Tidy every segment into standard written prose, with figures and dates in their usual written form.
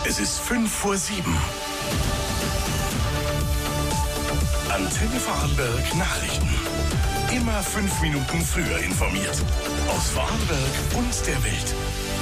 Es ist 5:07. Antenne Vorarlberg Nachrichten. Immer 5 Minuten früher informiert. Aus Vorarlberg und der Welt.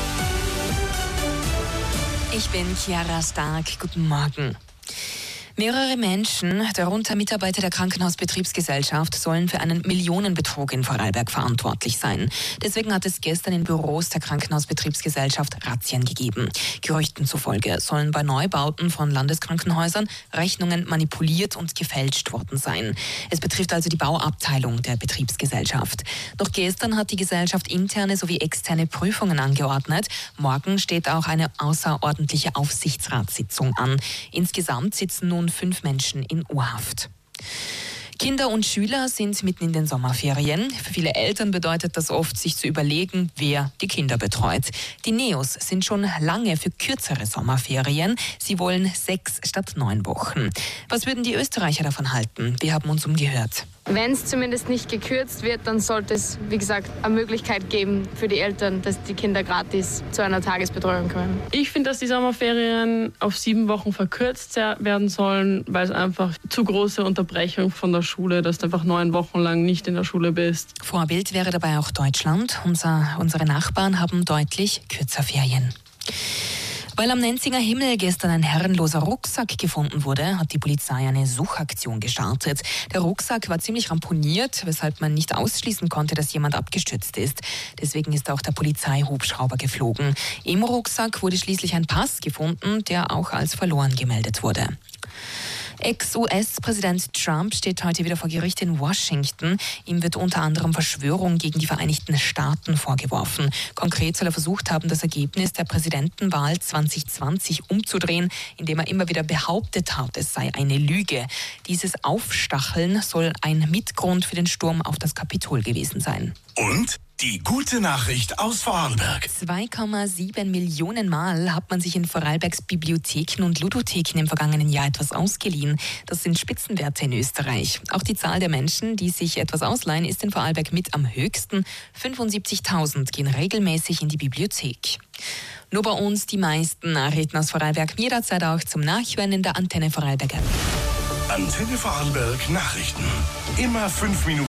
Ich bin Chiara Stark. Guten Morgen. Mehrere Menschen, darunter Mitarbeiter der Krankenhausbetriebsgesellschaft, sollen für einen Millionenbetrug in Vorarlberg verantwortlich sein. Deswegen hat es gestern in Büros der Krankenhausbetriebsgesellschaft Razzien gegeben. Gerüchten zufolge sollen bei Neubauten von Landeskrankenhäusern Rechnungen manipuliert und gefälscht worden sein. Es betrifft also die Bauabteilung der Betriebsgesellschaft. Noch gestern hat die Gesellschaft interne sowie externe Prüfungen angeordnet. Morgen steht auch eine außerordentliche Aufsichtsratssitzung an. Insgesamt sitzen nun 5 Menschen in U-Haft. Kinder und Schüler sind mitten in den Sommerferien. Für viele Eltern bedeutet das oft, sich zu überlegen, wer die Kinder betreut. Die Neos sind schon lange für kürzere Sommerferien. Sie wollen 6 statt 9 Wochen. Was würden die Österreicher davon halten? Wir haben uns umgehört. Wenn es zumindest nicht gekürzt wird, dann sollte es, wie gesagt, eine Möglichkeit geben für die Eltern, dass die Kinder gratis zu einer Tagesbetreuung kommen. Ich finde, dass die Sommerferien auf 7 Wochen verkürzt werden sollen, weil es einfach zu große Unterbrechung von der Schule, dass du einfach 9 Wochen lang nicht in der Schule bist. Vorbild wäre dabei auch Deutschland. Unsere Nachbarn haben deutlich kürzer Ferien. Weil am Nenzinger Himmel gestern ein herrenloser Rucksack gefunden wurde, hat die Polizei eine Suchaktion gestartet. Der Rucksack war ziemlich ramponiert, weshalb man nicht ausschließen konnte, dass jemand abgestürzt ist. Deswegen ist auch der Polizeihubschrauber geflogen. Im Rucksack wurde schließlich ein Pass gefunden, der auch als verloren gemeldet wurde. Ex-US-Präsident Trump steht heute wieder vor Gericht in Washington. Ihm wird unter anderem Verschwörung gegen die Vereinigten Staaten vorgeworfen. Konkret soll er versucht haben, das Ergebnis der Präsidentenwahl 2020 umzudrehen, indem er immer wieder behauptet hat, es sei eine Lüge. Dieses Aufstacheln soll ein Mitgrund für den Sturm auf das Kapitol gewesen sein. Und die gute Nachricht aus Vorarlberg. 2,7 Millionen Mal hat man sich in Vorarlbergs Bibliotheken und Ludotheken im vergangenen Jahr etwas ausgeliehen. Das sind Spitzenwerte in Österreich. Auch die Zahl der Menschen, die sich etwas ausleihen, ist in Vorarlberg mit am höchsten. 75.000 gehen regelmäßig in die Bibliothek. Nur bei uns die meisten Nachrichten aus Vorarlberg. Jederzeit auch zum Nachhören in der Antenne Vorarlberg. Antenne Vorarlberg Nachrichten. Immer 5 Minuten.